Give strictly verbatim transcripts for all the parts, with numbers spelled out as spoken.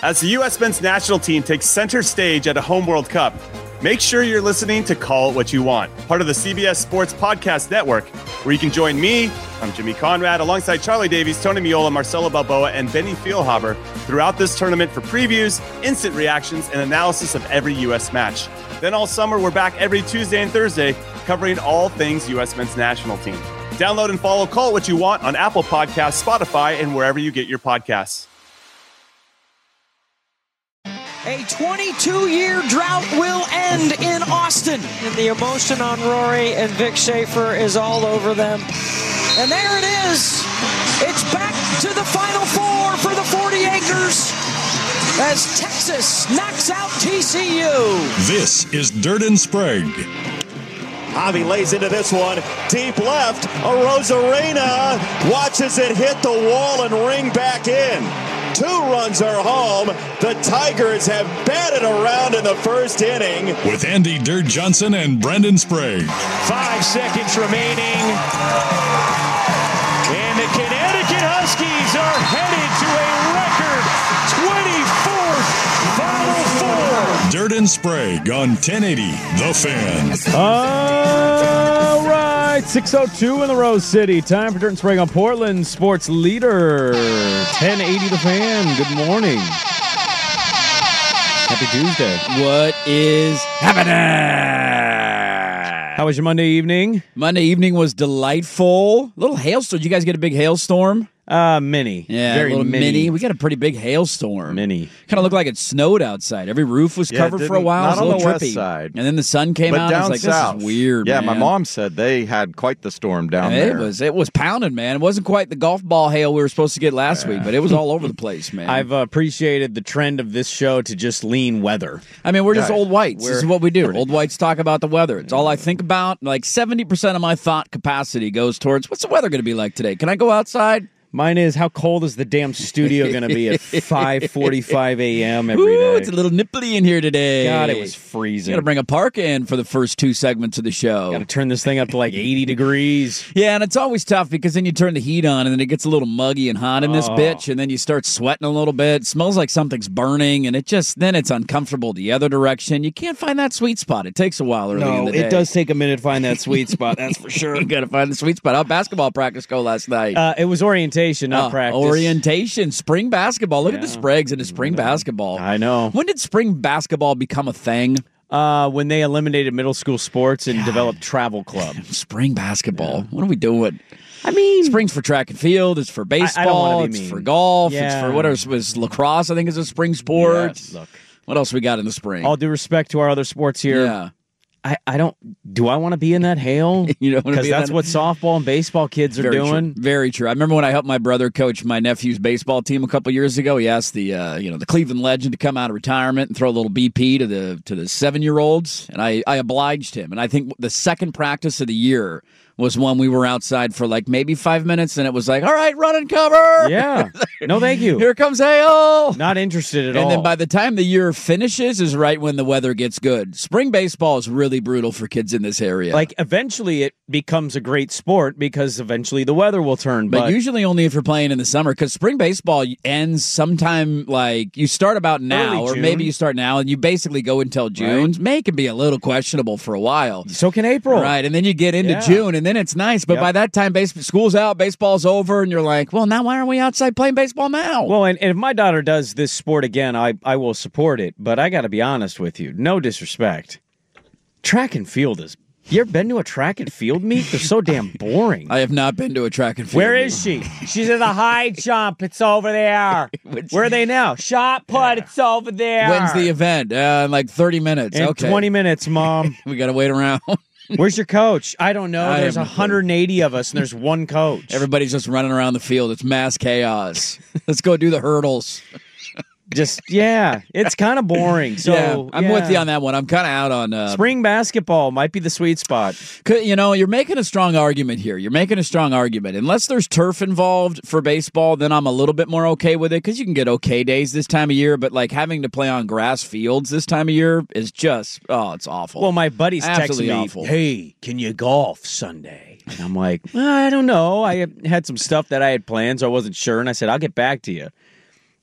As the U S men's national team takes center stage at a home World Cup, make sure you're listening to Call It What You Want, part of the C B S Sports Podcast Network, where you can join me, I'm Jimmy Conrad, alongside Charlie Davies, Tony Miola, Marcelo Balboa, and Benny Feilhaber throughout this tournament for previews, instant reactions, and analysis of every U S match. Then all summer, we're back every Tuesday and Thursday covering all things U S men's national team. Download and follow Call It What You Want on Apple Podcasts, Spotify, and wherever you get your podcasts. A twenty-two-year drought will end in Austin. And the emotion on Rory and Vic Schaefer is all over them. And there it is. It's back to the Final Four for the forty acres as Texas knocks out T C U. This is Dirt and Sprague. Javi lays into this one. Deep left. Arozarena watches it hit the wall and ring back in. Two runs are home. The Tigers have batted around in the first inning. With Andy Dirt Johnson and Brendan Sprague. Five seconds remaining. And the Connecticut Huskies are headed to a record twenty-fourth Final Four. Dirt and Sprague on ten eighty The Fan. All right, six oh two in the Rose City. Time for Dirt and Sprague on Portland sports leader, ten eighty The Fan. Good morning. Happy Tuesday. What is happening? How was your Monday evening? Monday evening was delightful. Little hailstorm. Did you guys get a big hailstorm? Uh, mini. Yeah, Very a little mini. mini. We got a pretty big hailstorm. Mini. Kind of looked like it snowed outside. Every roof was Yeah, covered it for a didn't- while. not It was a on little the west trippy. side. And then the sun came But out. down I was like, south, this is weird, Yeah, man. my mom said they had quite the storm down it there. was it was pounding, man. It wasn't quite the golf ball hail we were supposed to get last Yeah. week, but it was all over the place, man. I've uh, appreciated the trend of this show to just lean weather. I mean, we're just Yeah, old whites. This is we're what we do. pretty Old whites talk about the weather. It's all I think about. Like seventy percent of my thought capacity goes towards what's the weather going to be like today? Can I go outside? Mine is, how cold is the damn studio going to be at five forty-five a.m. every Ooh, day? it's a little nipply in here today. God, it was You freezing. got to bring a parka in for the first two segments of the show. Got to turn this thing up to like eighty degrees. Yeah, and it's always tough because then you turn the heat on and then it gets a little muggy and hot in this Oh. bitch, and then you start sweating a little bit. It smells like something's burning, and it just then it's uncomfortable the other direction. You can't find that sweet spot. It takes a while early in No, the day. it does take a minute to find that sweet spot, that's for sure. You got to find the sweet spot. How'd basketball practice go last night? Uh, it was orientation, not Uh, practice. Orientation, spring basketball. Look at the Yeah. Spragues into spring basketball. I know. When did spring basketball become a thing? Uh, when they eliminated middle school sports and developed travel club. Spring basketball. What are we doing? I mean, Spring's for track and field. It's for baseball. I don't wanna be it's mean. for golf. It's Yeah. for what else was lacrosse? I think is a spring sport. yes, look, What else we got in the spring? all due respect to our other sports here, yeah, I, I don't. Do I want to be in that hail? you know, Because that's what softball and baseball kids are Very doing. True. Very true. I remember when I helped my brother coach my nephew's baseball team a couple years ago. He asked the uh, you know the Cleveland legend to come out of retirement and throw a little B P to the to the seven year olds, and I I obliged him. And I think the second practice of the year was one we were outside for like maybe five minutes, and it was like, all right, run and cover. Yeah. No, thank you. Here comes hail. Not interested at And all. then by the time the year finishes is right when the weather gets good. Spring baseball is really brutal for kids in this area. Like, eventually it becomes a great sport because eventually the weather will turn. But, But, usually only if you're playing in the summer, because spring baseball ends sometime like you start about now, Early or June. maybe you start now, and you basically go until June. Right. May can be a little questionable for a while. so can April. Right, and then you get into Yeah. June, and then it's nice. But Yep. by that time, base- school's out, baseball's over, and you're like, well, now why aren't we outside playing baseball now? Well, and, and if my daughter does this sport again, I, I will support it. But I got to be honest with you. No disrespect. Track and field is... You ever been to a track and field meet? They're so damn boring. I have not been to a track and field. Where meet. is she? She's in the high jump. It's over there. Where are they now? Shot put. It's over there. When's the event? Uh, in like thirty minutes. In okay. twenty minutes, Mom. We got to wait around. Where's your coach? I don't know. I There's haven't one hundred eighty of us, and there's one coach. Everybody's just running around the field. It's mass chaos. Let's go do the hurdles. Just, yeah, it's kind of boring. So yeah, I'm yeah. with you on that one. I'm kind of out on uh, Spring basketball might be the sweet spot. c- You know, you're making a strong argument here. You're making a strong argument. Unless there's turf involved for baseball, then I'm a little bit more okay with it because you can get okay days this time of year. But like having to play on grass fields this time of year is just, oh, it's awful. Well, my buddy's Absolutely texting me, awful. hey, can you golf Sunday? And I'm like, well, I don't know. I had some stuff that I had planned, so I wasn't sure. And I said, I'll get back to you.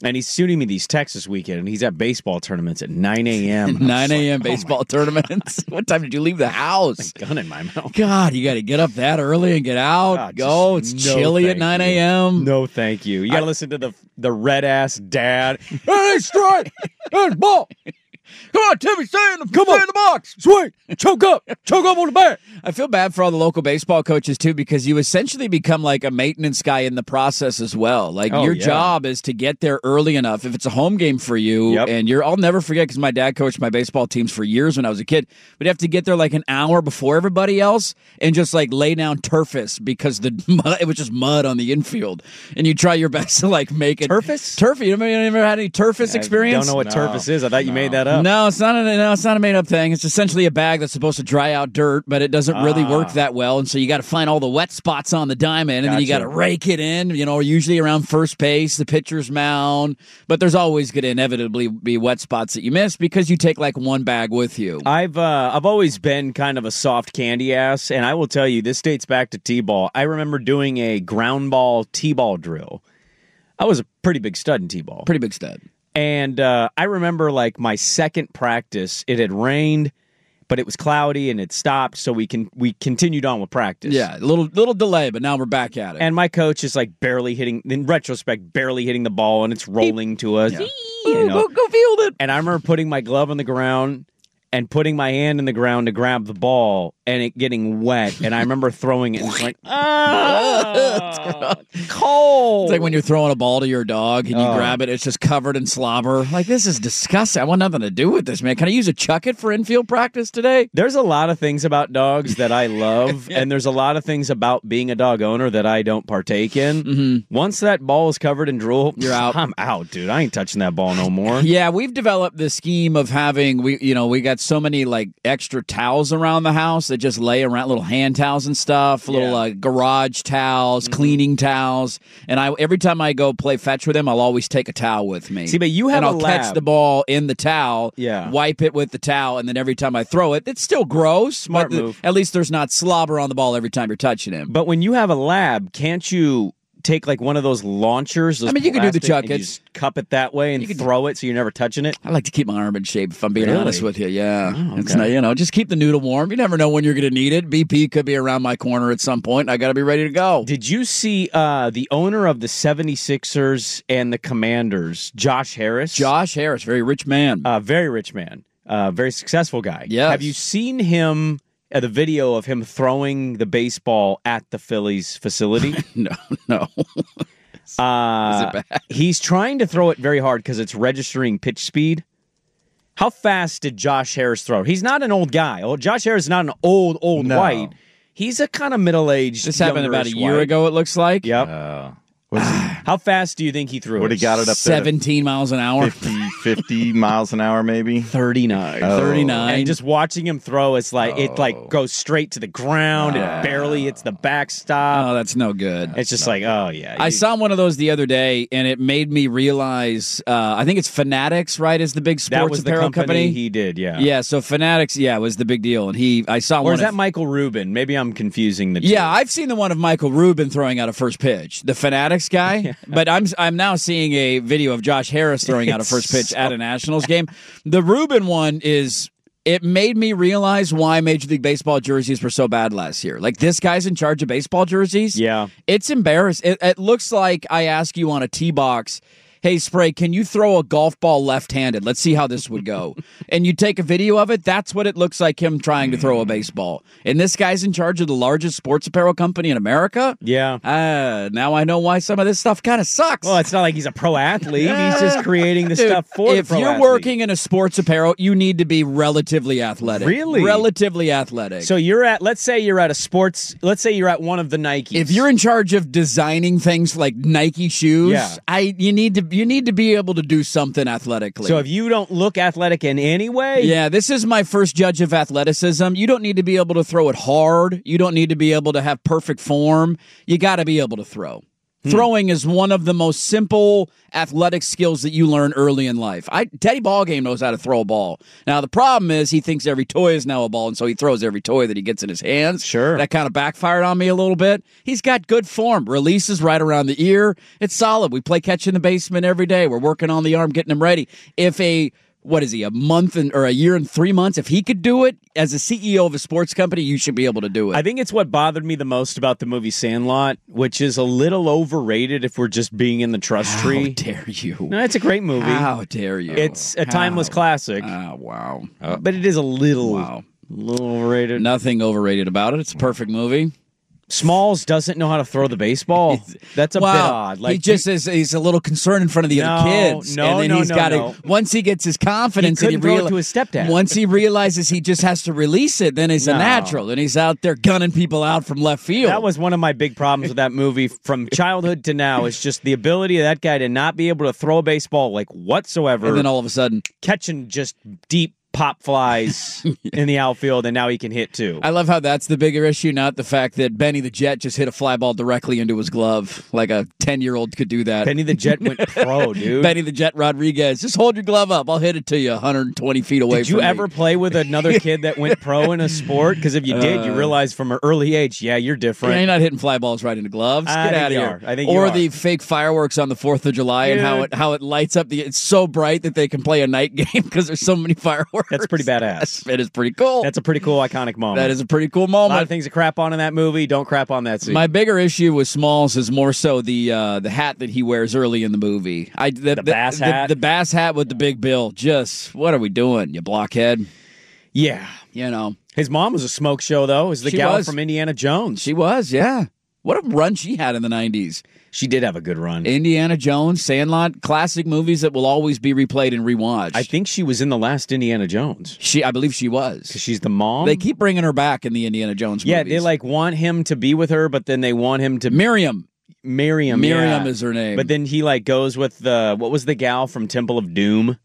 And he's shooting me these texts this weekend, and he's at baseball tournaments at nine a.m. nine a.m. Like, baseball oh tournaments. What time did you leave the house? gun in my mouth. God, you got to get up that early and get out. God, Go. It's no chilly at thank nine you. a.m. No, thank you. You got to listen to the the red ass dad. Hey, strike! Hey, ball! Come on, Timmy, stay in the, Come stay on. in the box. Swing, choke up, choke up on the bat. I feel bad for all the local baseball coaches, too, because you essentially become like a maintenance guy in the process as well. Like, Oh, your yeah. job is to get there early enough. If it's a home game for you, Yep. and you're, I'll never forget, because my dad coached my baseball teams for years when I was a kid, we'd have to get there like an hour before everybody else and just like lay down turfus because the mud, it was just mud on the infield. And you try your best to like make it. Turfus? Turfy. You never had any turfus experience? I don't know what No. turfus is. I thought you made that up. No, it's not a no, it's not a made up thing. It's essentially a bag that's supposed to dry out dirt, but it doesn't really work that well. And so you got to find all the wet spots on the diamond, and then you got Gotcha. to rake it in. You know, usually around first base, the pitcher's mound. But there's always going to inevitably be wet spots that you miss because you take like one bag with you. I've uh, I've always been kind of a soft candy ass, and I will tell you, this dates back to T-ball. I remember doing a ground ball T-ball drill. I was a pretty big stud in T-ball. Pretty big stud. And uh, I remember, like, my second practice, it had rained, but it was cloudy, and it stopped, so we can we continued on with practice. Yeah, a little little delay, but now we're back at it. And my coach is, like, barely hitting, in retrospect, barely hitting the ball, and it's rolling to us. You know? go, go field it. And I remember putting my glove on the ground and putting my hand in the ground to grab the ball and it getting wet. And I remember throwing it and it's like, ah, cold. It's like when you're throwing a ball to your dog and you Oh. grab it, it's just covered in slobber. Like, this is disgusting. I want nothing to do with this, man. Can I use a chuck it for infield practice today? There's a lot of things about dogs that I love, and there's a lot of things about being a dog owner that I don't partake in. Mm-hmm. Once that ball is covered in drool, You're out. I'm out, dude. I ain't touching that ball no more. Yeah, we've developed this scheme of having, we you know, we got so many, like, extra towels around the house that just lay around, little hand towels and stuff, little Yeah. uh, garage towels, Mm-hmm. cleaning towels. And I every time I go play fetch with him, I'll always take a towel with me. See, but you have and a I'll catch lab. the ball in the towel, Yeah. wipe it with the towel, and then every time I throw it, it's still gross. Smart but the- move. at least there's not slobber on the ball every time you're touching him. But when you have a lab, can't you take like one of those launchers? Those I mean, you can do the plastic, and you chuckets. just cup it that way and You can- throw it so you're never touching it. I like to keep my arm in shape, if I'm being Really? honest with you. Yeah. Oh, It's okay. not, you know, just keep the noodle warm. You never know when you're going to need it. B P could be around my corner at some point. I got to be ready to go. Did you see uh, the owner of the seventy-sixers and the Commanders, Josh Harris? Josh Harris, very rich man. Uh, very rich man, uh, very successful guy. Yes. Have you seen him, uh, the video of him throwing the baseball at the Phillies facility? no, no. Uh, Is it bad? He's trying to throw it very hard because it's registering pitch speed. How fast did Josh Harris throw? He's not an old guy. Oh, Josh Harris is not an old, old No. white. He's a kind of middle-aged. This happened about a youngerish year white. ago, it looks like. Yep. Uh, was it How fast do you think he threw What it? he got it up there? seventeen miles an hour. fifty, fifty miles an hour, maybe. thirty-nine. Oh. thirty-nine. And just watching him throw, it's like it like goes straight to the ground. It barely hits the backstop. Oh, that's no good. it's just like, oh yeah. I you- saw one of those the other day, and it made me realize. Uh, I think it's Fanatics, right? Is the big sports that was the apparel company, he did. Yeah. Yeah, so Fanatics, yeah, was the big deal, and he. I saw Or one. is that of, Michael Rubin? Maybe I'm confusing the two. Yeah, I've seen the one of Michael Rubin throwing out a first pitch, the Fanatics guy. But I'm I'm now seeing a video of Josh Harris throwing out a It's first pitch so- at a Nationals game. The Rubin one is. It made me realize why Major League Baseball jerseys were so bad last year. Like, this guy's in charge of baseball jerseys. Yeah. It's embarrassing. It, it looks like I ask you on a tee box, hey, Spray, can you throw a golf ball left-handed? Let's see how this would go. And you take a video of it, that's what it looks like him trying to throw a baseball. And this guy's in charge of the largest sports apparel company in America? Yeah. Uh, now I know why some of this stuff kind of sucks. Well, it's not like he's a pro athlete. He's just creating the Dude, stuff for if the pro you're athlete. working in a sports apparel, you need to be relatively athletic. Really? Relatively athletic. So you're at, let's say you're at a sports, let's say you're at one of the Nikes. if you're in charge of designing things like Nike shoes, Yeah. I you need to you need to be able to do something athletically. So if you don't look athletic in any way, Yeah, this is my first judge of athleticism. You don't need to be able to throw it hard. You don't need to be able to have perfect form. You got to be able to throw. Throwing is one of the most simple athletic skills that you learn early in life. I, Teddy Ballgame knows how to throw a ball. Now, the problem is he thinks every toy is now a ball, and so he throws every toy that he gets in his hands. Sure. That kind of backfired on me a little bit. He's got good form. Releases right around the ear. It's solid. We play catch in the basement every day. We're working on the arm, getting him ready. If a... What is he, a month and, or a year and three months? If he could do it as a C E O of a sports company, you should be able to do it. I think it's what bothered me the most about the movie Sandlot, which is a little overrated if we're just being in the trust tree. How dare you? No, it's a great movie. How dare you? It's a timeless How? classic. Oh, wow. Uh, but it is a little, Wow. little overrated. Nothing overrated about it. It's a perfect movie. Smalls doesn't know how to throw the baseball. That's a wow. bit odd. Like he just is, he's a little concerned in front of the no, other kids. No, and then no, he's no, got no. to once he gets his confidence he and he throw reali- it to his stepdad. Once he realizes he just has to release it, then he's No. a natural. And he's out there gunning people out from left field. That was one of my big problems with that movie from childhood to now. Is just the ability of that guy to not be able to throw a baseball like whatsoever. And then all of a sudden, catching just deep pop flies in the outfield, and now he can hit too. I love how that's the bigger issue, not the fact that Benny the Jet just hit a fly ball directly into his glove, like a ten-year-old could do that. Benny the Jet went pro, dude. Benny the Jet Rodriguez, just hold your glove up. I'll hit it to you one hundred twenty feet away Did from you me. ever play with another kid that went pro in a sport? Because if you did, you Uh, realize from an early age, yeah, you're different. Yeah, you're not hitting fly balls right into gloves. I Get think out of you here. are. I think you or are. the fake fireworks on the Fourth of July and how Dude. it how it lights up the. It's so bright that they can play a night game because there's so many fireworks. That's pretty badass. It is pretty cool. That's a pretty cool, iconic moment. That is a pretty cool a moment. lot of things to crap on in that movie. Don't crap on that scene. My bigger issue with Smalls is more so the uh, the hat that he wears early in the movie. I the, The bass hat? the, the bass hat with the big bill. Just what are we doing, you blockhead? yeah. You know, His mom was a smoke show, though. Is the She gal was. from Indiana Jones. she was. Yeah, what a run she had in the nineties. She did have a good run. Indiana Jones, Sandlot, classic movies that will always be replayed and rewatched. I think she was in the last Indiana Jones. she, I believe she was. She's the mom. They keep bringing her back in the Indiana Jones yeah, movies. they like want him to be with her, but then they want him to Miriam. Miriam. Miriam yeah. is her name. But then he like goes with the what was the gal from Temple of Doom?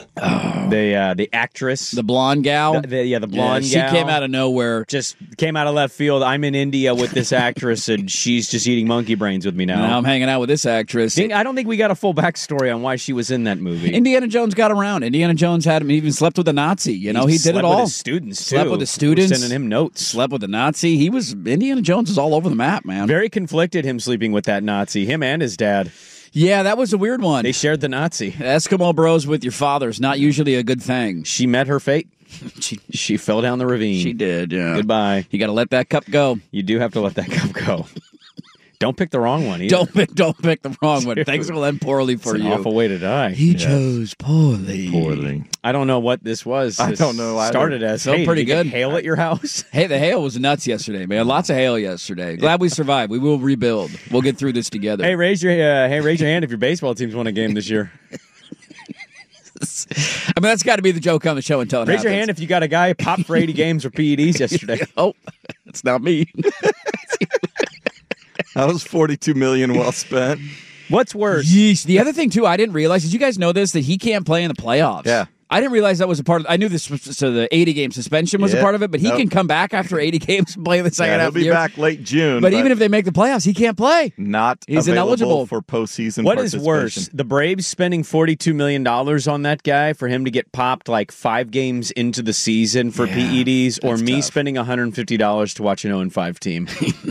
Oh. The uh, the actress. The blonde gal. The- the- yeah, the blonde Yeah, gal. She came out of nowhere. just came out of left field. I'm in India with this actress, and she's just eating monkey brains with me now. Now I'm hanging out with this actress. Think- I don't think we got a full backstory on why she was in that movie. Indiana Jones got around. Indiana Jones had him. He even slept with a Nazi. You know, he, did slept it all. With his students too. Slept with the students. Sending him notes. Slept with a Nazi. He was Indiana Jones is all over the map, man. Very conflicted. Him sleeping with that Nazi. Him and his dad. Yeah, that was a weird one. They shared the Nazi. Eskimo bros with your fathers, not usually a good thing. She met her fate. She, She fell down the ravine. she did. Yeah. Goodbye. You got to let that cup go. You do have to let that cup go. Don't pick the wrong one either. Don't pick, don't pick the wrong one. Things will end poorly for It's an you. awful way to die. He chose poorly. Poorly. I don't know what this was. I This don't know either. Started as Felt hey, pretty did you get good. hail at your house. Hey, the hail was nuts yesterday, man. Lots of hail yesterday. Glad we survived. We will rebuild. We'll get through this together. Hey, raise your uh, hey, raise your hand if your baseball team's won a game this year. I mean, that's got to be the joke on the show until it Raise your happens. hand if you got a guy popped for eighty games or P E Ds yesterday. Oh, it's not me. That was forty-two million well spent. What's worse? Yeesh. The other thing, too, I didn't realize, did you guys know this, that he can't play in the playoffs? Yeah. I didn't realize that was a part of I knew this, so the eighty-game suspension was a Yeah. part of it, but he Nope. can come back after eighty games and play in the second Yeah, half he'll of the be year. back late June. But even if they make the playoffs, he can't play. not He's available ineligible. for postseason What is participation. worse? The Braves spending forty-two million dollars on that guy for him to get popped like five games into the season for P E Ds, or that's me tough. spending one hundred fifty dollars to watch an oh and five team?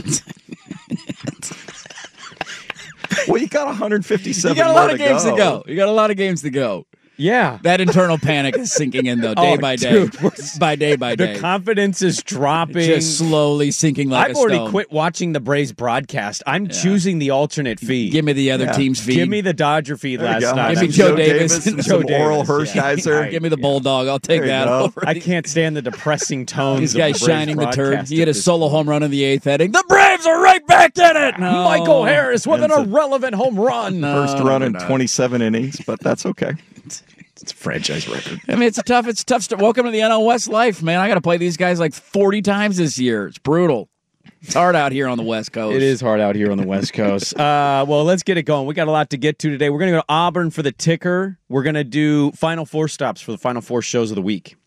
Well, you got one hundred fifty-seven You got a more lot of games go. to go. You got a lot of games to go. Yeah. That internal panic is sinking in, though, day Oh, by day. dude, we're- by day by day. The confidence is dropping. Just slowly sinking like I've a already stone. quit watching the Braves broadcast. I'm choosing the alternate feed. Give me the other Yeah. team's feed. Give me the Dodger feed There you last go. night. Give me I'm Joe so- Davis and Joe some Oral Davis, yeah. Hershiser. Give me the Bulldog. I'll take There you that go. over. I can't stand the depressing tones. These of the guys Braves shining the turd. broadcast He hit at a this solo point. home run in the eighth inning. The Braves are right back in it. No. Michael Harris with an That's a- irrelevant home run. First No, run they're in not. twenty-seven innings, but that's okay. It's a franchise record. I mean, it's a tough. It's tough. St- Welcome to the N L West life, man. I got to play these guys like forty times this year. It's brutal. It's hard out here on the West Coast. It is hard out here on the West Coast. Uh, well, let's get it going. We got a lot to get to today. We're going to go to Auburn for the ticker. We're going to do Final Four stops for the Final Four shows of the week.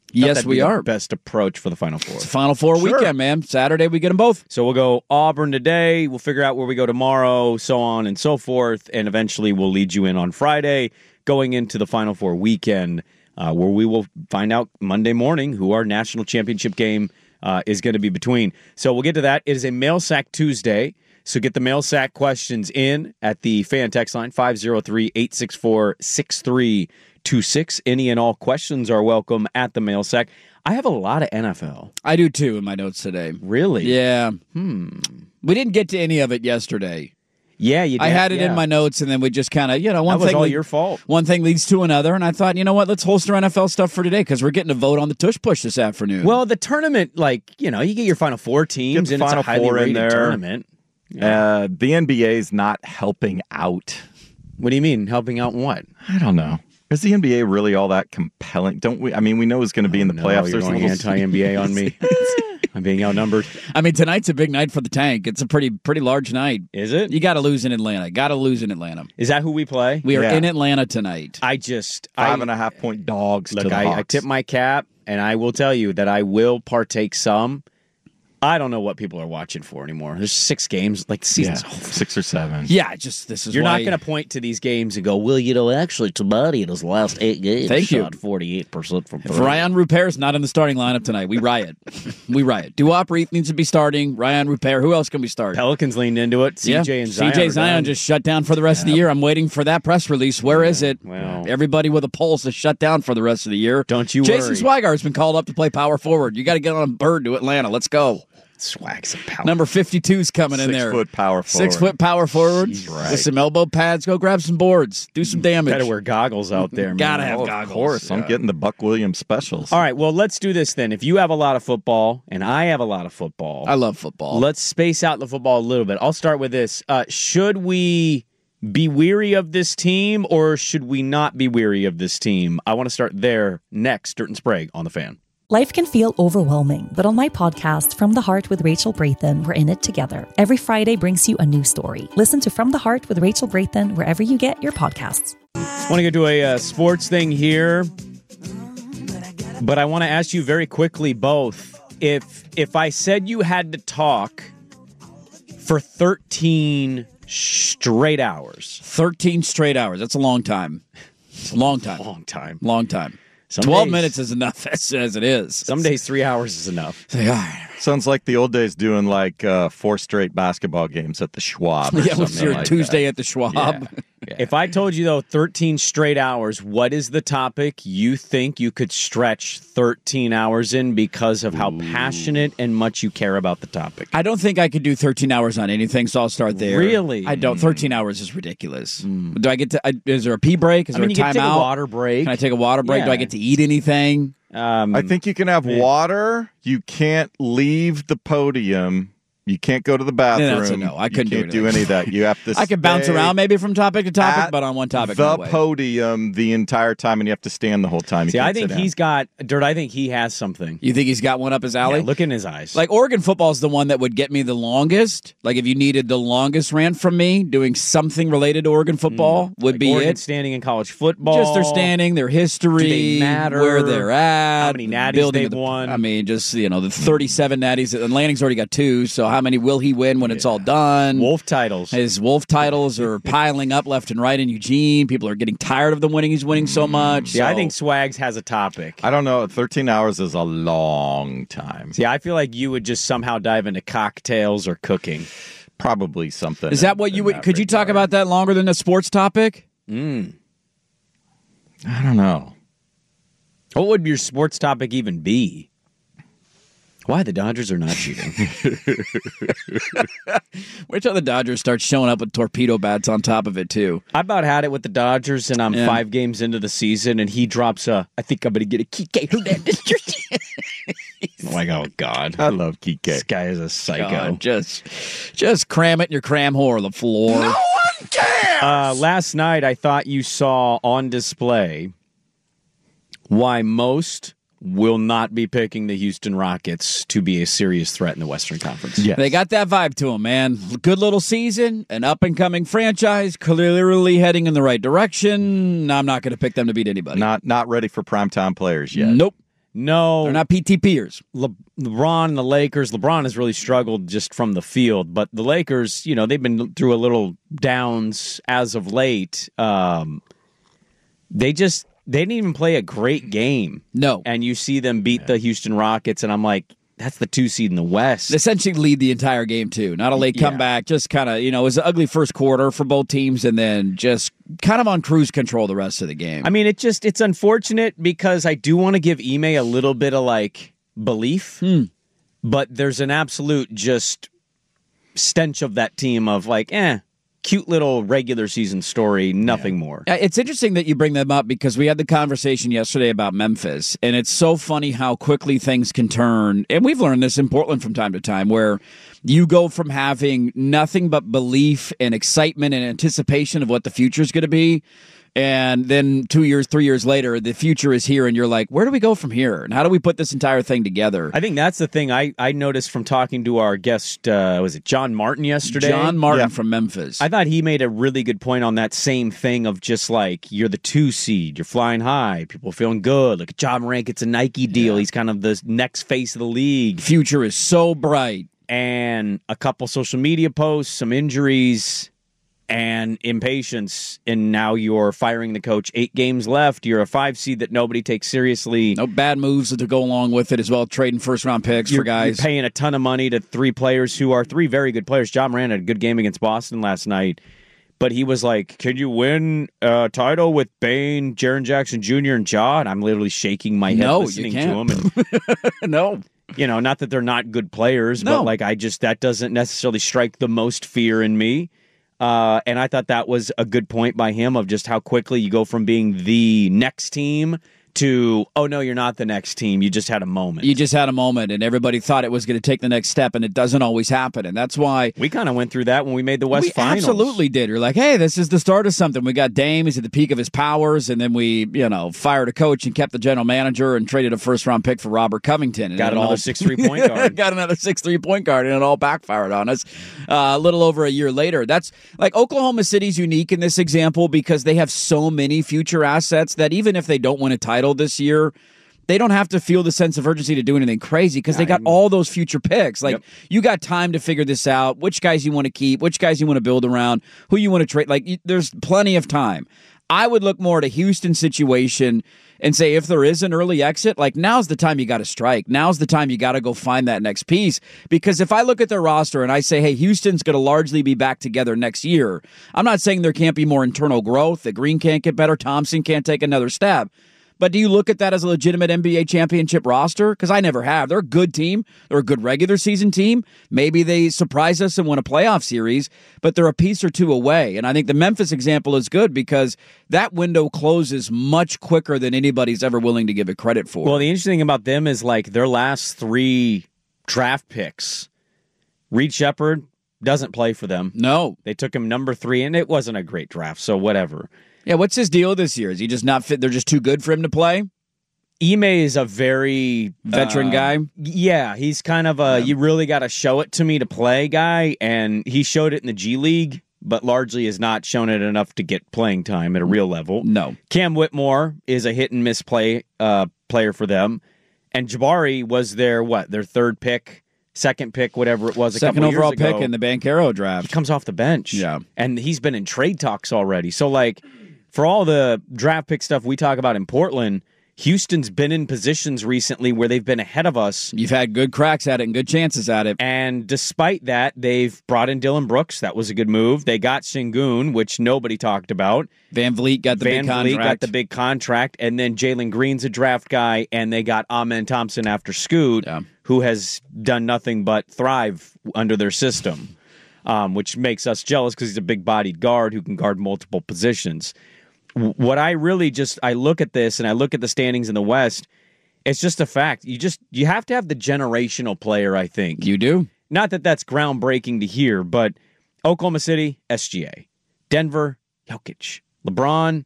Yes, that'd we be the are. Best approach for the Final Four. It's Final Four Sure. weekend, man. Saturday, we get them both. So we'll go Auburn today. We'll figure out where we go tomorrow, so on and so forth. And eventually we'll lead you in on Friday, going into the Final Four weekend, uh, where we will find out Monday morning who our national championship game uh, is going to be between. So we'll get to that. It is a Mail Sack Tuesday. So get the Mail Sack questions in at the fan text line, five oh three, eight six four, six three two six. Any and all questions are welcome at the Mail Sack. I have a lot of N F L. I do, too, in my notes today. Really? Yeah. Hmm. We didn't get to any of it yesterday. Yeah, you did. I had it yeah. in my notes, and then we just kind of, you know, one That was thing all le- your fault. One thing leads to another, and I thought, you know what, let's holster N F L stuff for today because we're getting a vote on the tush push this afternoon. Well, the tournament, like, you know, you get your Final Four teams, Get and the it's a Final highly Four in rated there. tournament. Uh, the N B A is not helping out. What do you mean, helping out in what? I don't know. Is the N B A really all that compelling? Don't we? I mean, we know it's going to be in the No, playoffs. you're There's going little- anti-N B A on me. I'm being outnumbered. I mean, tonight's a big night for the tank. It's a pretty pretty large night. Is it? You got to lose in Atlanta. Got to lose in Atlanta. Is that who we play? We are Yeah. in Atlanta tonight. I just Five I, and a half point dogs look. to the I, I Hawks. tip my cap, and I will tell you that I will partake some. I don't know what people are watching for anymore. There's six games. Like the yeah, season's over. six or seven. Yeah, just this is You're why, not going to point to these games and go, well, you know, actually, Tamati in his last eight games Thank you. shot forty-eight percent from If three. Ryan Rupert's not in the starting lineup tonight, we riot. we riot. Duop Reith needs to be starting. Ryan Rupert. Who else can we start? Pelicans leaned into it. C J yeah. and Zion. C J are Zion done. just shut down for the rest of the year. I'm waiting for that press release. Where is it? Well. Everybody with a pulse is shut down for the rest of the year. Don't you Jason worry. Swigart has been called up to play power forward. You got to get on a bird to Atlanta. Let's go. Swags and power. Number fifty-two's coming in Six there. foot power Six forward. foot power forward right. with some elbow pads. Go grab some boards. Do some damage. Better wear goggles out there, man. Gotta have Oh, goggles. of course. I'm getting the Buck Williams specials. All right, well, let's do this then. If you have a lot of football and I have a lot of football, I love football. let's space out the football a little bit. I'll start with this. Uh, should we be weary of this team or should we not be weary of this team? I want to start there next. Dirt and Sprague on the Fan. Life can feel overwhelming, but on my podcast, From the Heart with Rachel Brathen, we're in it together. Every Friday brings you a new story. Listen to From the Heart with Rachel Brathen wherever you get your podcasts. I want to get to a uh, sports thing here, but I want to ask you very quickly both. If if I said you had to talk for thirteen straight hours, thirteen straight hours. That's a long time. It's a long time. long time. Long time. Some twelve days- minutes is enough as, as it is. Some days three hours is enough. It's like, all right. Sounds like the old days doing like uh, four straight basketball games at the Schwab. Or Yeah, it was something your like Tuesday that. at the Schwab. Yeah. If I told you, though, thirteen straight hours, what is the topic you think you could stretch thirteen hours in because of how passionate and much you care about the topic? I don't think I could do thirteen hours on anything, so I'll start there. Really? I don't. thirteen hours is ridiculous. Do I get to? I, is there a pee break? Is I there mean, a you can take a timeout? water break. Can I take a water break? Do I Yeah. get to eat anything? Um, I think you can have water. You can't leave the podium. You can't go to the bathroom. that's a no. I couldn't do you can't do, anything. any of that. You have to I can bounce stay around maybe from topic to topic, at but on one topic. the no way. podium the entire time, and you have to stand the whole time. You See, can't I think sit down. he's got Dirt. I think he has something. You think he's got one up his alley? Yeah, look in his eyes. Like Oregon football is the one that would get me the longest. Like if you needed the longest rant from me, doing something related to Oregon football would Like be Oregon it. standing in college football. Just their standing, their history, Do they matter? where they're at, How many natties building they've the- won? I mean, just you know the thirty-seven natties. And Lanning's already got two. So how many will he win when it's all done? Wolf titles. His Wolf titles are piling up left and right in Eugene. People are getting tired of the winning. He's winning so much. See, I so- think Swags has a topic. I don't know. thirteen hours is a long time. See, I feel like you would just somehow dive into cocktails or cooking. Probably something. Is that in- what you in would? that Could you talk regard. about that longer than a sports topic? Mm. I don't know. What would your sports topic even be? Why the Dodgers are not cheating? Wait till the Dodgers start showing up with torpedo bats on top of it too. I about had it with the Dodgers, and I'm Yeah. five games into the season, and he drops a, I think I'm going to get a Kike Hernandez jersey. I'm like, oh, God. I love Kike. This guy is a psycho. God, just, just cram it in your cram whore the floor. No one cares. Uh, last night, I thought you saw on display why most will not be picking the Houston Rockets to be a serious threat in the Western Conference. Yes. They got that vibe to them, man. Good little season, an up and coming franchise, clearly heading in the right direction. No, I'm not going to pick them to beat anybody. Not not ready for primetime players yet. Nope. No. They're not P T Pers. Le- LeBron and the Lakers. LeBron has really struggled just from the field, but the Lakers, you know, they've been through a little downs as of late. Um, they just they didn't even play a great game. No. And you see them beat the Houston Rockets, and I'm like, that's the two seed in the West. Essentially lead the entire game, too. Not a late Yeah. comeback. Just kind of, you know, it was an ugly first quarter for both teams, and then just kind of on cruise control the rest of the game. I mean, it just it's unfortunate because I do want to give Ime a little bit of like belief, Hmm. but there's an absolute just stench of that team of like, eh, cute little regular season story, nothing more. Uh, It's interesting that you bring them up because we had the conversation yesterday about Memphis, and it's so funny how quickly things can turn. And we've learned this in Portland from time to time, where you go from having nothing but belief and excitement and anticipation of what the future is going to be. And then two years, three years later, the future is here, and you're like, where do we go from here? And how do we put this entire thing together? I think that's the thing I, I noticed from talking to our guest, uh, was it John Martin yesterday? John Martin Yeah. from Memphis. I thought he made a really good point on that same thing of just like, you're the two seed, you're flying high, people feeling good. Look at Ja Morant, gets a Nike deal. He's kind of the next face of the league. Future is so bright. And a couple social media posts, some injuries, and impatience, and now you're firing the coach. Eight games left. You're a five seed that nobody takes seriously. No bad moves to go along with it as well, trading first-round picks You're, for guys. you're paying a ton of money to three players who are three very good players. Ja Morant had a good game against Boston last night, but he was like, can you win a title with Bane, Jaren Jackson Junior, and Ja? And I'm literally shaking my head No, you listening to can't. him. And, no. you know, not that they're not good players, No. but like I just, that doesn't necessarily strike the most fear in me. Uh, and I thought that was a good point by him of just how quickly you go from being the next team to, oh, no, you're not the next team. You just had a moment. You just had a moment, and everybody thought it was going to take the next step, and it doesn't always happen. And that's why we kind of went through that when we made the West we Finals. absolutely did. You're like, hey, this is the start of something. We got Dame. He's at the peak of his powers, and then we, you know, fired a coach and kept the general manager and traded a first-round pick for Robert Covington. And Got it another all- six three point guard. got another six three point guard, and it all backfired on us uh, a little over a year later. That's like Oklahoma City's unique in this example because they have so many future assets that even if they don't win a title this year, they don't have to feel the sense of urgency to do anything crazy because they got all those future picks. Like, Yep. you got time to figure this out, which guys you want to keep, which guys you want to build around, who you want to trade. Like, you, there's plenty of time. I would look more at a Houston situation and say if there is an early exit, like now's the time you got to strike. Now's the time you got to go find that next piece. Because if I look at their roster and I say, hey, Houston's going to largely be back together next year, I'm not saying there can't be more internal growth, that Green can't get better, Thompson can't take another step. But do you look at that as a legitimate N B A championship roster? Because I never have. They're a good team. They're a good regular season team. Maybe they surprise us and win a playoff series, but they're a piece or two away. And I think the Memphis example is good because that window closes much quicker than anybody's ever willing to give it credit for. Well, the interesting thing about them is like their last three draft picks, Reed Shepherd doesn't play for them. No. They took him number three, and it wasn't a great draft, so whatever. Yeah, what's his deal this year? Is he just not fit? They're just too good for him to play? Ime is a very veteran uh, guy. Yeah, he's kind of a, yeah. you really got to show it to me to play guy, and he showed it in the G League, but largely has not shown it enough to get playing time at a real level. No. Cam Whitmore is a hit and miss play uh, player for them, and Jabari was their, what, their third pick, second pick, whatever it was, a Second couple overall years ago. pick in the Banchero draft. He comes off the bench. Yeah. And he's been in trade talks already. So, like, for all the draft pick stuff we talk about in Portland, Houston's been in positions recently where they've been ahead of us. You've had good cracks at it and good chances at it. And despite that, they've brought in Dylan Brooks. That was a good move. They got Sengun, which nobody talked about. Van Vliet got the Van big contract. Vliet got the big contract. And then Jalen Green's a draft guy. And they got Amen Thompson after Scoot, yeah. who has done nothing but thrive under their system, um, which makes us jealous because he's a big-bodied guard who can guard multiple positions. What I really just, I look at this and I look at the standings in the West, it's just a fact. You just, you have to have the generational player, I think. You do. Not that that's groundbreaking to hear, but Oklahoma City, S G A. Denver, Jokic. LeBron,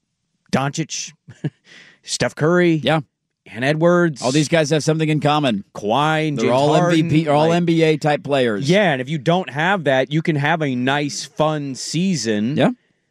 Doncic, Steph Curry. Yeah. And Edwards. All these guys have something in common. Kawhi and They're James all Harden, M V P, or all like, N B A type players. Yeah, and if you don't have that, you can have a nice, fun season. Yeah.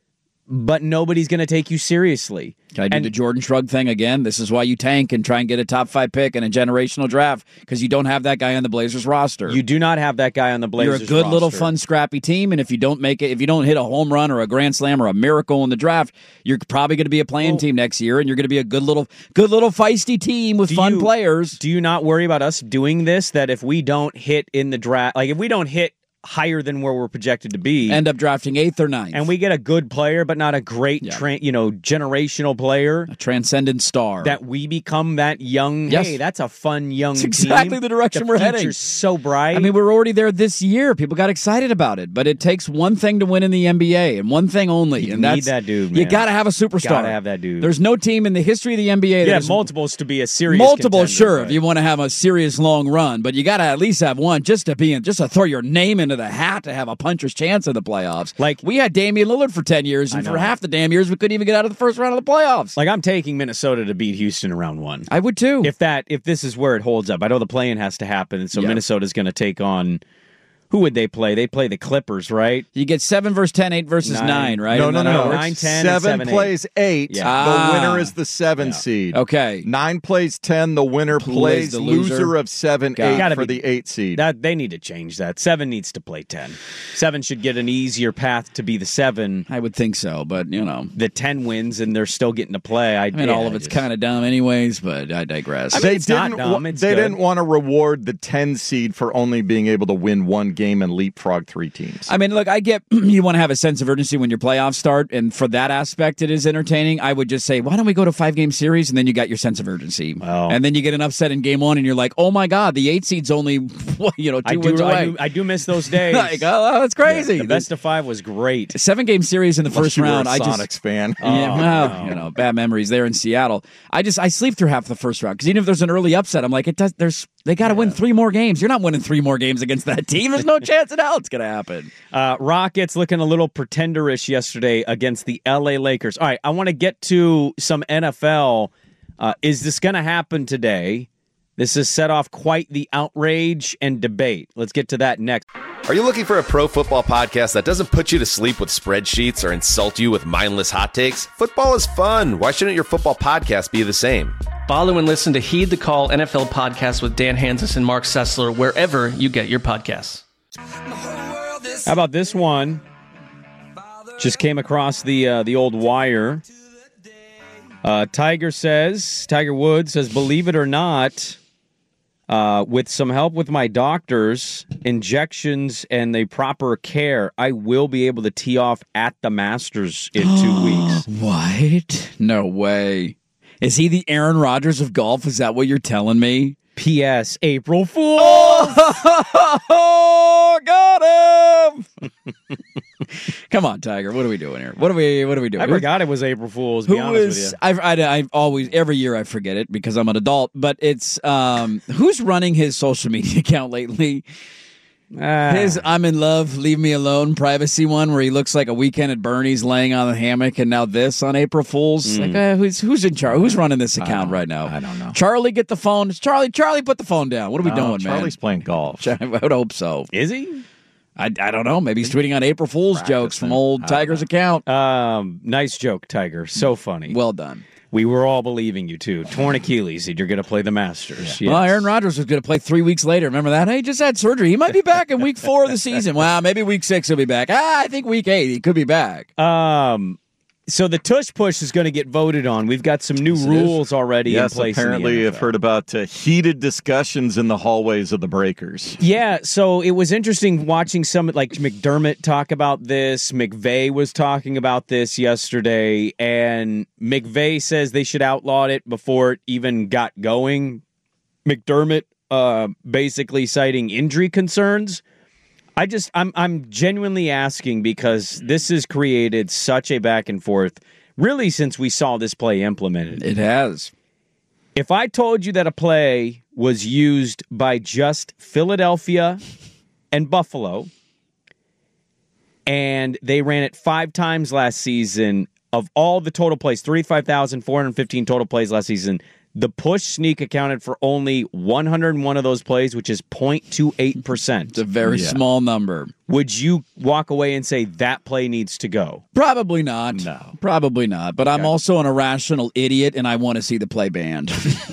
but nobody's going to take you seriously. Can I do And- the Jordan Shrug thing again? This is why you tank and try and get a top five pick in a generational draft, because you don't have that guy on the Blazers roster. You do not have that guy on the Blazers You're a good little roster. fun scrappy team, and if you don't make it, if you don't hit a home run or a grand slam or a miracle in the draft, you're probably going to be a playing Well- team next year, and you're going to be a good little, good little feisty team with Do fun you- players. Do you not worry about us doing this, that if we don't hit in the draft, like if we don't hit higher than where we're projected to be, End up drafting eighth or ninth, and we get a good player but not a great Yeah. tra- you know generational player, a transcendent star. that we become that young, Yes. hey, that's a fun young That's exactly team. the direction the we're heading. future's so bright. I mean, we're already there this year. People got excited about it, but it takes one thing to win in the N B A, and one thing only, You and need that's that dude, You man. got to have a superstar. Gotta have that dude. There's no team in the history of the N B A that yeah, has multiples to be a serious multiple. contender, Sure, but- if you want to have a serious long run, but you got to at least have one just to be in, just to throw your name into the hat to have a puncher's chance of the playoffs. Like- we had Damian Lillard for ten years, and I for know. half the damn years, we couldn't even get out of the first round of the playoffs. Like I'm taking Minnesota to beat Houston in round one. I would too. If that, if this is where it holds up, I know the play-in has to happen, and so Yeah. Minnesota's going to take on. Who would they play? They play the Clippers, right? You get seven versus ten, eight versus Nine. nine, right? No, Isn't no, that how no. it works? Nine, ten, and Seven seven, eight. plays eight. Yeah. The Ah. winner is the seven Yeah. seed. Okay. Nine plays ten. The winner Plays plays the loser. loser. of seven, Got it. eight Gotta for be- the eight seed. That they need to change that. Seven needs to play ten. Seven should get an easier path to be the seven. I would think so, but you know. The ten wins, and they're still getting to play. I, I mean, all of it's kind of dumb anyways, but I digress. I mean, they it's not didn't. dumb, wa- it's they good. didn't want to reward the ten seed for only being able to win one game and leapfrog three teams. I mean, look, I get you want to have a sense of urgency when your playoffs start, and for that aspect, it is entertaining. I would just say, why don't we go to five game series, and then you got your sense of urgency, Well- and then you get an upset in game one, and you're like, oh my god, the eight seed's only you know two I wins do, away. I do. I do miss those days. like, oh, that's crazy. The best of five was great. Seven game series in the Unless first you were round. a I just Sonics fan. Yeah, Oh, well, no. you know, bad memories there in Seattle. I just I sleep through half the first round because even if there's an early upset, I'm like, it does. There's they got to win three more games. You're not winning three more games against that team. There's no chance in hell it's going to happen. Uh, Rockets looking a little pretenderish yesterday against the L A Lakers. All right, I want to get to some N F L. Uh, is this going to happen today? This has set off quite the outrage and debate. Let's get to that next. Are you looking for a pro football podcast that doesn't put you to sleep with spreadsheets or insult you with mindless hot takes? Football is fun. Why shouldn't your football podcast be the same? Follow and listen to Heed the Call N F L podcast with Dan Hansis and Mark Sessler wherever you get your podcasts. How about this one? Just came across the uh, the old wire. Uh, Tiger says, Tiger Woods says, believe it or not, uh, with some help with my doctors, injections, and the proper care, I will be able to tee off at the Masters in two weeks. What? No way. Is he the Aaron Rodgers of golf? Is that what you're telling me? P S. April Fool. Oh, got him! Come on, Tiger. What are we doing here? What are we? What are we doing? I forgot it was April Fool's. To be Who honest is? with you. I've, I, I've always every year I forget it because I'm an adult. But it's um, who's running his social media account lately? Ah. His "I'm in love, leave me alone" privacy one, where he looks like a weekend at Bernie's laying on the hammock, and now this on April Fool's. Mm. Like, uh, who's who's in charge? Who's running this account right now? I don't know. Charlie, get the phone. Charlie, Charlie, put the phone down. What are we Oh, doing, Charlie's man? playing golf. I would hope so. Is he? I, I don't know. Maybe he's tweeting out April Fool's jokes from old Tiger's account. Um, nice joke, Tiger. So funny. Well done. We were all believing you, too. Torn Achilles, and you're going to play the Masters. Yes. Well, Aaron Rodgers was going to play three weeks later. Remember that? Hey, he just had surgery. He might be back in week four of the season. Well, maybe week six he'll be back. Ah, I think week eight he could be back. Um, so the tush push is going to get voted on. We've got some new Yes, it rules already Yes, in place. apparently in the I've heard about uh, heated discussions in the hallways of the Breakers. Yeah, so it was interesting watching some, like McDermott talk about this. McVay was talking about this yesterday, and McVay says they should outlaw it before it even got going. McDermott uh, basically citing injury concerns. I just, I'm, I'm genuinely asking because this has created such a back and forth, really, since we saw this play implemented. It has. If I told you that a play was used by just Philadelphia and Buffalo, and they ran it five times last season, of all the total plays, thirty-five thousand four hundred fifteen total plays last season, the push sneak accounted for only one hundred one of those plays, which is zero point two eight percent. It's a very yeah. small number. Would you walk away and say that play needs to go? Probably not. No. Probably not. But I'm okay. also an irrational idiot, and I want to see the play banned.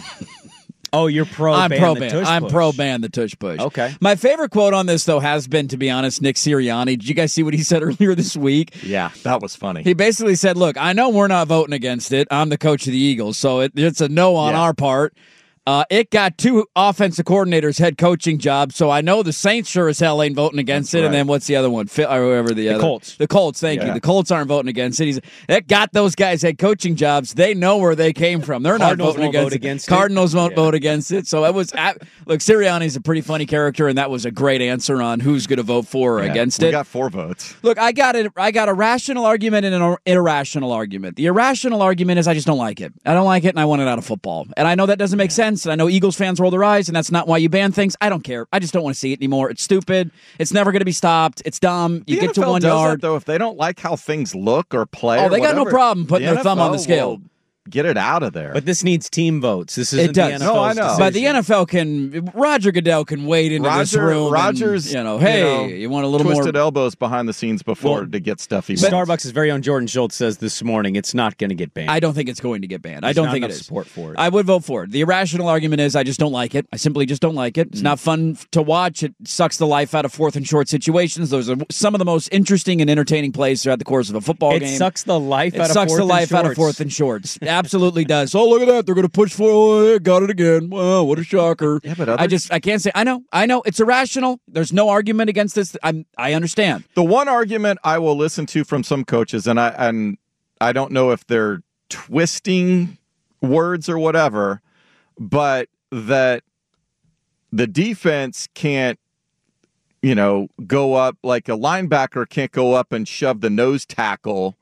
Oh, you're pro I'm ban pro the ban. tush I'm push. pro ban the tush push. Okay. My favorite quote on this, though, has been, to be honest, Nick Sirianni. Did you guys see what he said earlier this week? Yeah, that was funny. He basically said, look, I know we're not voting against it. I'm the coach of the Eagles, so it, it's a no on yeah. our part. Uh, it got two offensive coordinators head coaching jobs, so I know the Saints sure as hell ain't voting against That's it. right. And then what's the other one? Phil, or whoever the, the other. Colts. The Colts, thank yeah. you. The Colts aren't voting against it. He's, that got those guys head coaching jobs. They know where they came from. They're Cardinals not voting won't against, vote it. against it. Cardinals won't Yeah. vote against it. So it was at, look, Sirianni's a pretty funny character, and that was a great answer on who's going to vote for or yeah, against we it. We got four votes. Look, I got it. I got a rational argument and an irrational argument. The irrational argument is I just don't like it. I don't like it, and I want it out of football. And I know that doesn't make yeah. sense. And I know Eagles fans roll their eyes, and that's not why you ban things. I don't care. I just don't want to see it anymore. It's stupid. It's never going to be stopped. It's dumb. You the get N F L to one does yard. That, though, if they don't like how things look or play, oh, or they got no whatever, problem putting the their thumb on the N F L scale. will get it out of there. But this needs team votes. This isn't It does. the N F L's No, I know. decision. But the N F L can. Roger Goodell can wade into Roger, this room. Rogers, and, you know, hey, you, know, you want a little twisted more elbows behind the scenes before well, to get stuff he Starbucks' wants. very own Jordan Schultz says this morning it's not going to get banned. I don't think it's going to get banned. There's I don't not think it enough is. support for it. I would vote for it. The irrational argument is I just don't like it. I simply just don't like it. It's mm. not fun to watch. It sucks the life out of fourth and short situations. Those are some of the most interesting and entertaining plays throughout the course of a football it game. It sucks the life it out of sucks fourth the life and out of fourth and shorts. Absolutely does. Oh, look at that. They're going to push for oh, got it again. Wow, what a shocker. Yeah, but others... I just I can't say I know. I know it's irrational. There's no argument against this. I'm I understand. The one argument I will listen to from some coaches, and I and I don't know if they're twisting words or whatever, but that the defense can't, you know, go up like a linebacker can't go up and shove the nose tackle.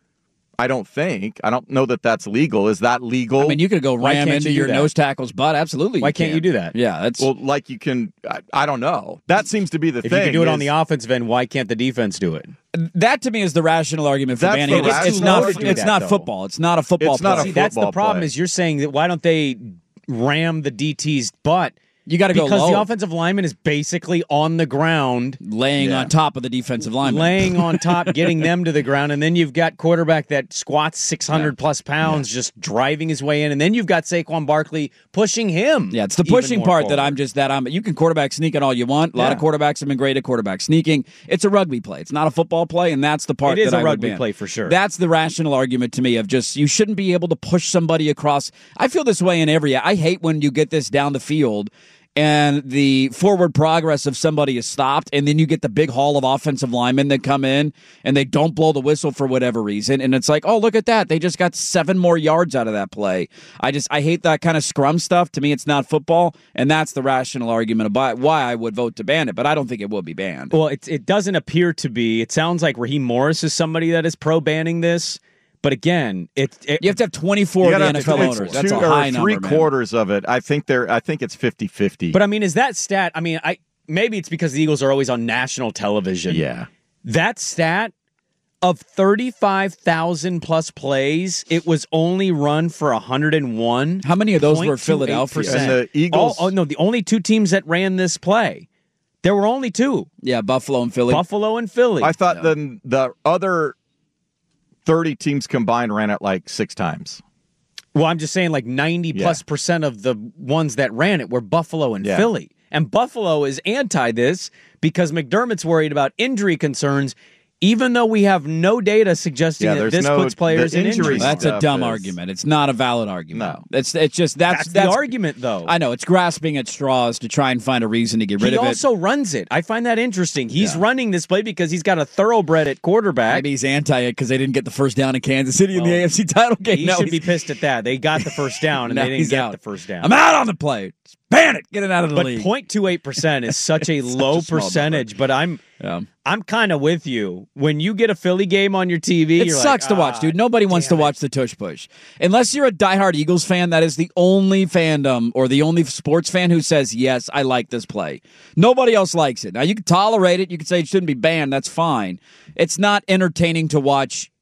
I don't think. I don't know that that's legal. Is that legal? I mean, you could go ram into you your that? nose tackle's butt. Absolutely. Why you can't can. you do that? Yeah, that's well, like you can. I, I don't know. That seems to be the if thing. If you can do it is, on the offensive end, why can't the defense do it? That to me is the rational argument for That's banning it. the It's, it's rational not. argument. It's not Though. football. It's not a football. It's not play. a See, that's the football problem. play. Is you're saying that why don't they ram the D T's butt? You got to go because low. the offensive lineman is basically on the ground, laying yeah. on top of the defensive lineman, laying on top, getting them to the ground, and then you've got quarterback that squats six hundred yeah. plus pounds, yeah. just driving his way in, and then you've got Saquon Barkley pushing him. Yeah, it's the pushing part forward. that I'm just that I'm. You can quarterback sneaking all you want. A lot yeah. of quarterbacks have been great at quarterback sneaking. It's a rugby play. It's not a football play, and that's the part it is that a I rugby would ban. play for sure. That's the rational argument to me of just you shouldn't be able to push somebody across. I feel this way in every. I hate when you get this down the field. And the forward progress of somebody is stopped, and then you get the big haul of offensive linemen that come in, and they don't blow the whistle for whatever reason, and it's like, oh, look at that. They just got seven more yards out of that play. I just, I hate that kind of scrum stuff. To me, it's not football, and that's the rational argument about why I would vote to ban it, but I don't think it will be banned. Well, it, it doesn't appear to be. It sounds like Raheem Morris is somebody that is pro-banning this. But again, it, it you have to have twenty-four of the N F L owners. That's a high number, three quarters of it. I think they're. I think it's fifty-fifty. But I mean, is that stat? I mean, I maybe it's because the Eagles are always on national television. Yeah, that stat of thirty-five thousand plus plays, it was only run for one hundred one. How many of those were Philadelphia? And the Eagles. Oh, oh no, the only two teams that ran this play. There were only two. Yeah, Buffalo and Philly. Buffalo and Philly. I thought yeah. then the other thirty teams combined ran it like six times. Well, I'm just saying like ninety yeah. plus percent of the ones that ran it were Buffalo and yeah. Philly. And Buffalo is anti this because McDermott's worried about injury concerns, even though we have no data suggesting yeah, that this no, puts players in injury. That's a dumb is... argument. It's not a valid argument. No. It's it's just that's that's, that's the argument though. I know it's grasping at straws to try and find a reason to get rid he of it. He also runs it. I find that interesting. He's yeah. running this play because he's got a thoroughbred at quarterback. Maybe he's anti it because they didn't get the first down in Kansas City well, in the A F C title game. He no, should be pissed at that. They got the first down and they didn't get out. the first down. I'm out on the play. Just ban it. Get it out of the but league. But zero point two eight percent is such a low such a percentage. But I'm yeah. I'm kind of with you. When you get a Philly game on your T V, it you're sucks like, to watch, ah, dude. Nobody wants to it. watch the tush push. Unless you're a diehard Eagles fan, that is the only fandom or the only sports fan who says, yes, I like this play. Nobody else likes it. Now, you can tolerate it. You can say it shouldn't be banned. That's fine. It's not entertaining to watch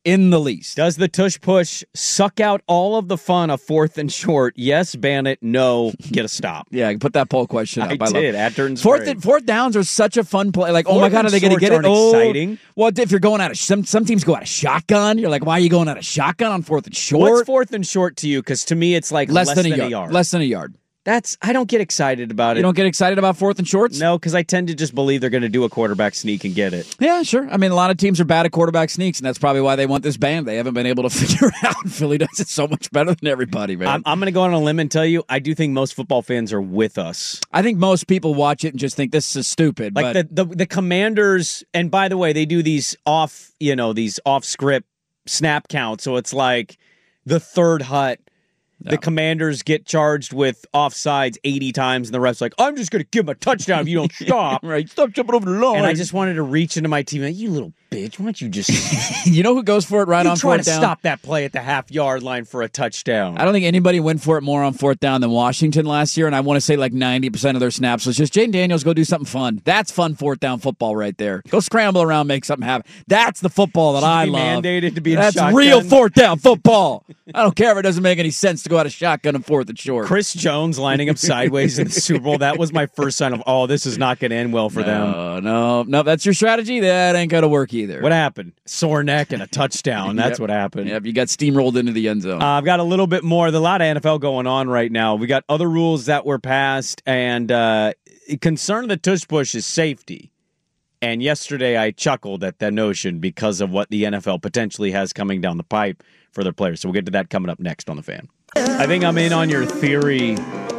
in the least. Does the tush push suck out all of the fun of fourth and short? Yes, ban it. No, get a stop. Yeah, put that poll question up. I, I did. At Dirt and fourth, Sprague. fourth downs are such a fun play. Like, Fourth oh my God, are they going to get it? aren't Oh, exciting. well, if you're going out of some some teams go out of shotgun, you're like, why are you going out of shotgun on fourth and short? What's fourth and short to you? Because to me, it's like less, less than, than a, yard. a yard. Less than a yard. That's I don't get excited about it. You don't get excited about fourth and shorts? No, because I tend to just believe they're going to do a quarterback sneak and get it. Yeah, sure. I mean, a lot of teams are bad at quarterback sneaks, and that's probably why they want this ban. They haven't been able to figure it out. Philly does it so much better than everybody, man. I'm, I'm going to go on a limb and tell you, I do think most football fans are with us. I think most people watch it and just think this is stupid. Like but the, the the Commanders, and by the way, they do these off, you know, these off script snap counts. So it's like the third hut. The Commanders get charged with offsides eighty times, and the ref's like, I'm just going to give him a touchdown if you don't stop. Right, stop jumping over the line. And I just wanted to reach into my team, like, you little bitch, why don't you just... You know who goes for it right you on try fourth to down? stop that play at the half-yard line for a touchdown. I don't think anybody went for it more on fourth down than Washington last year, and I want to say like ninety percent of their snaps was just, Jaden Daniels, go do something fun. That's fun fourth down football right there. Go scramble around, make something happen. That's the football that Should I be love. mandated to be in That's shotgun. real fourth down football. I don't care if it doesn't make any sense to go out of shotgun and fourth and short. Chris Jones lining up sideways in the Super Bowl, that was my first sign of, oh, this is not going to end well for no, them. No, no, no, that's your strategy? That ain't going to work either. What happened? Sore neck and a touchdown. That's Yep. what happened. Yep, you got steamrolled into the end zone. Uh, I've got a little bit more. There's a lot of N F L going on right now. We got other rules that were passed, and uh, concern of the tush push is safety. And yesterday I chuckled at that notion because of what the N F L potentially has coming down the pipe for their players. So we'll get to that coming up next on The Fan. I think I'm in on your theory.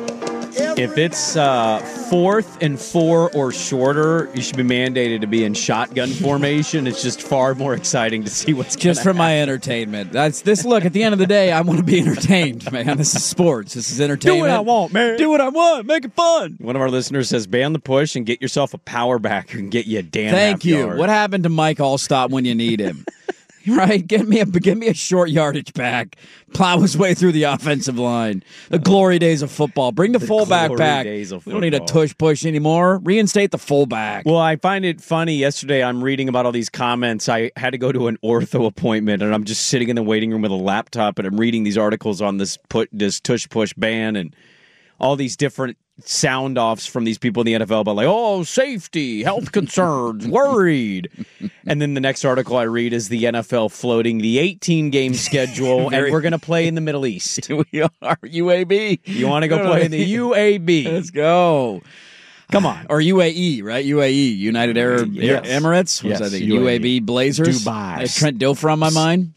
If it's uh, fourth and four or shorter, you should be mandated to be in shotgun formation. It's just far more exciting to see what's just for happen. my entertainment. That's this. Look, at the end of the day, I want to be entertained, man. This is sports. This is entertainment. Do what I want, man. Do what I want. Make it fun. One of our listeners says, ban the push and get yourself a power back who can get you a damn Thank half you. yard. What happened to Mike Allstott when you need him? Right? Give me a give me a short yardage back. Plow his way through the offensive line. The glory days of football. Bring the, the fullback glory back. Days of we don't need a tush push anymore. Reinstate the fullback. Well, I find it funny. Yesterday, I'm reading about all these comments. I had to go to an ortho appointment, and I'm just sitting in the waiting room with a laptop, and I'm reading these articles on this put this tush push ban and all these different sound offs from these people in the N F L about like, oh, safety, health concerns, worried. And then the next article I read is the N F L floating the eighteen game schedule, Very- and we're going to play in the Middle East. We are U A B. You want to go play in the U A B? Let's go. Come on. Or U A E, right? U A E, United Arab Yes. Emirates. What Yes, was I thinking? U A E. U A B Blazers. Dubai. I had Trent Dilfer on my mind.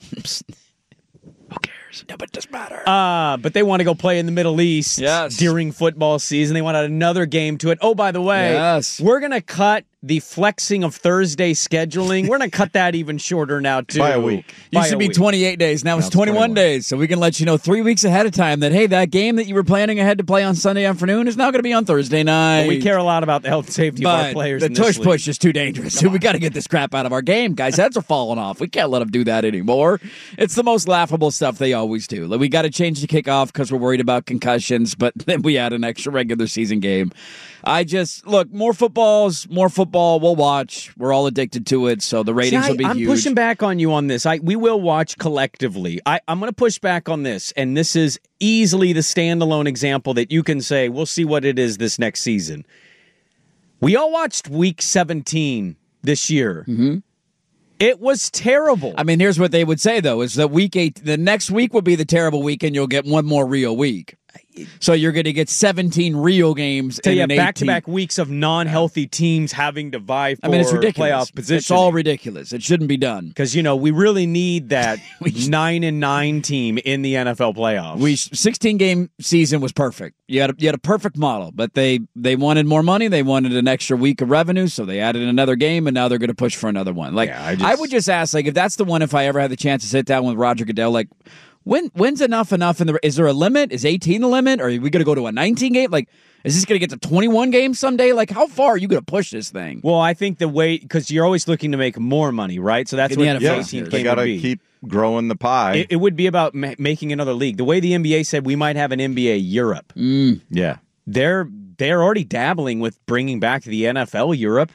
Who cares? No, but it doesn't matter. Uh, but they want to go play in the Middle East Yes. during football season. They want another game to it. Oh, by the way, Yes. we're going to cut the flexing of Thursday scheduling. We're going to cut that even shorter now, too. By a week. By Used to a be week. twenty-eight days. Now, it's it's twenty-one twenty-one. days. So we can let you know three weeks ahead of time that, hey, that game that you were planning ahead to play on Sunday afternoon is now going to be on Thursday night. But we care a lot about the health and safety of our But players. the in this tush league. push is too dangerous. So we got to get this crap out of our game. Guys' heads are falling off. We can't let them do that anymore. It's the most laughable stuff they always do. Like, we got to change the kickoff because we're worried about concussions, but then we add an extra regular season game. I just, look, more footballs, more football. We'll watch. We're all addicted to it, so the ratings See, I, will be I'm huge. pushing back on you on this. I we will watch collectively. I, I'm going to push back on this, and this is easily the standalone example that you can say, we'll see what it is this next season. We all watched Week seventeen this year. Mm-hmm. It was terrible. I mean, here's what they would say, though, is that week eight, the next week will be the terrible week, and you'll get one more real week. So you're going to get seventeen real games So in you an have back-to-back eighteen. weeks of non-healthy teams having to vie for I mean, it's ridiculous. playoff position. It's all ridiculous. It shouldn't be done. Because, you know, we really need that nine and nine team in the N F L playoffs. We sixteen game season was perfect. You had a, you had a perfect model, but they they wanted more money. They wanted an extra week of revenue, so they added another game, and now they're going to push for another one. Like Yeah, I I, just- would just ask, like, if that's the one, if I ever had the chance to sit down with Roger Goodell, like, when when's enough enough? In the is there a limit? Is eighteen the limit? Or are we going to go to a nineteen game? Like, is this going to get to twenty-one games someday? Like, how far are you going to push this thing? Well, I think the way, because you're always looking to make more money, right? So that's In what the N F L, the yes, eighteenth They game got would to be. keep growing the pie. It, it would be about ma- making another league. The way the N B A said we might have an N B A Europe. yeah. They're they're already dabbling with bringing back the N F L Europe.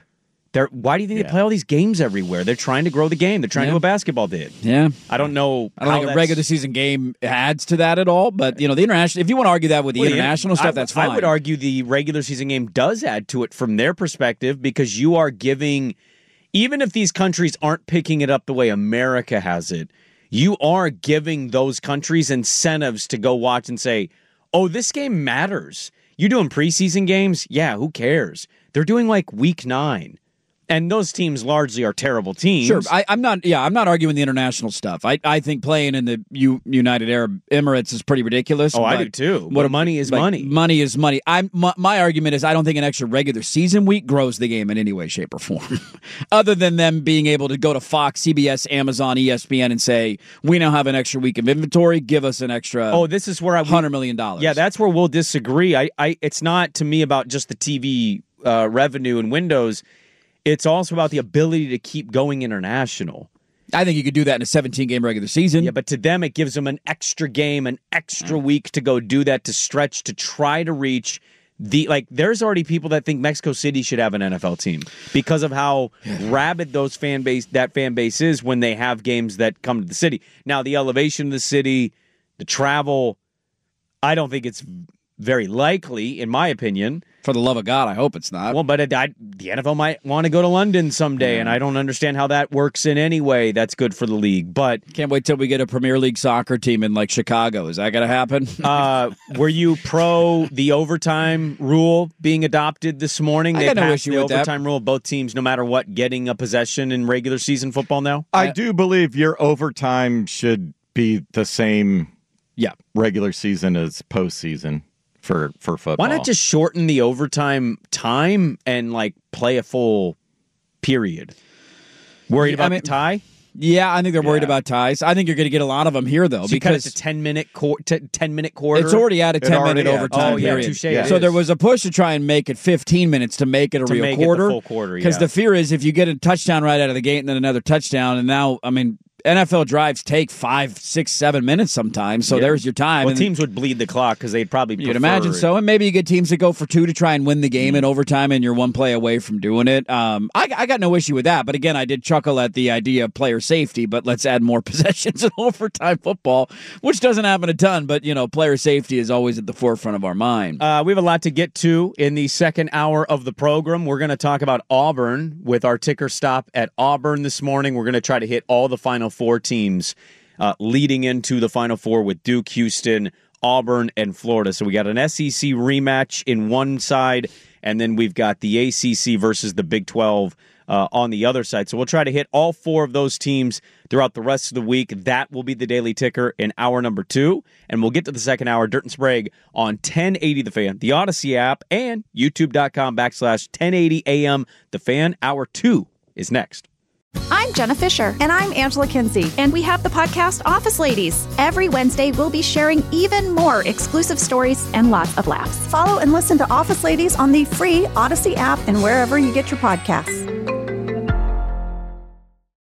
They're, why do you think Yeah. they play all these games everywhere? They're trying to grow the game. They're trying Yeah. to do what basketball did. Yeah. I don't know. I don't how think a that's- regular season game adds to that at all, but you know, the international, if you want to argue that with the Well, international I- stuff, that's fine. I would argue the regular season game does add to it from their perspective because you are giving, even if these countries aren't picking it up the way America has it, you are giving those countries incentives to go watch and say, oh, this game matters. You're doing preseason games? Yeah, who cares? They're doing like week nine. And those teams largely are terrible teams. Sure, I, I'm not. Yeah, I'm not arguing the international stuff. I, I think playing in the U, United Arab Emirates is pretty ridiculous. Oh, I but- do too. What But money is like, money. Money is money. I'm my, my argument is I don't think an extra regular season week grows the game in any way, shape, or form. Other than them being able to go to Fox, C B S, Amazon, E S P N, and say we now have an extra week of inventory. Give us an extra. Oh, this is where I hundred million dollars. Yeah, that's where we'll disagree. I, I, it's not to me about just the T V uh, revenue and windows. It's also about the ability to keep going international. I think you could do that in a seventeen-game regular season. Yeah, but to them, it gives them an extra game, an extra week to go do that, to stretch, to try to reach the, like, there's already people that think Mexico City should have an N F L team because of how rabid those fan base, that fan base is when they have games that come to the city. Now, the elevation of the city, the travel, I don't think it's very likely, in my opinion. For the love of God, I hope it's not. Well, but it, I, the N F L might want to go to London someday, yeah. and I don't understand how that works in any way that's good for the league. But can't wait till we get a Premier League soccer team in like Chicago. Is that going to happen? uh, were you pro the overtime rule being adopted this morning? I They got no passed issue the with that. overtime rule. Both teams, no matter what, getting a possession in regular season football now. I do believe your overtime should be the same. Yeah, regular season as postseason. For, for football. Why not just shorten the overtime time and like play a full period? Worried about I mean, the tie? Yeah, I think they're worried Yeah. about ties. I think you're going to get a lot of them here, though, So you cut it because to ten minute qu- t- ten minute quarter. it's already at a It ten already minute had- overtime oh, yeah, period. touche, it So is. there was a push to try and make it fifteen minutes to make it a To real make it the quarter. full quarter, Because yeah. the fear is if you get a touchdown right out of the gate and then another touchdown, and now I mean. N F L drives take five, six, seven minutes sometimes, so Yeah. there's your time. Well, and teams would bleed the clock because they'd probably You'd prefer imagine it. so, and maybe you get teams that go for two to try and win the game in overtime, and you're one play away from doing it. Um, I, I got no issue with that, but again, I did chuckle at the idea of player safety. But let's add more possessions in overtime football, which doesn't happen a ton. But you know, player safety is always at the forefront of our mind. Uh, we have a lot to get to in the second hour of the program. We're going to talk about Auburn with our ticker stop at Auburn this morning. We're going to try to hit all the Final Four teams uh, leading into the Final Four with Duke, Houston, Auburn, and Florida. So we got an S E C rematch in one side, and then we've got the A C C versus the Big twelve uh, on the other side. So we'll try to hit all four of those teams throughout the rest of the week. That will be the Daily Ticker in hour number two. And we'll get to the second hour, Dirt and Sprague, on ten eighty The Fan, the Odyssey app, and youtube.com backslash 1080 AM. The Fan, hour two is next. I'm Jenna Fisher. And I'm Angela Kinsey. And we have the podcast Office Ladies. Every Wednesday, we'll be sharing even more exclusive stories and lots of laughs. Follow and listen to Office Ladies on the free Odyssey app and wherever you get your podcasts.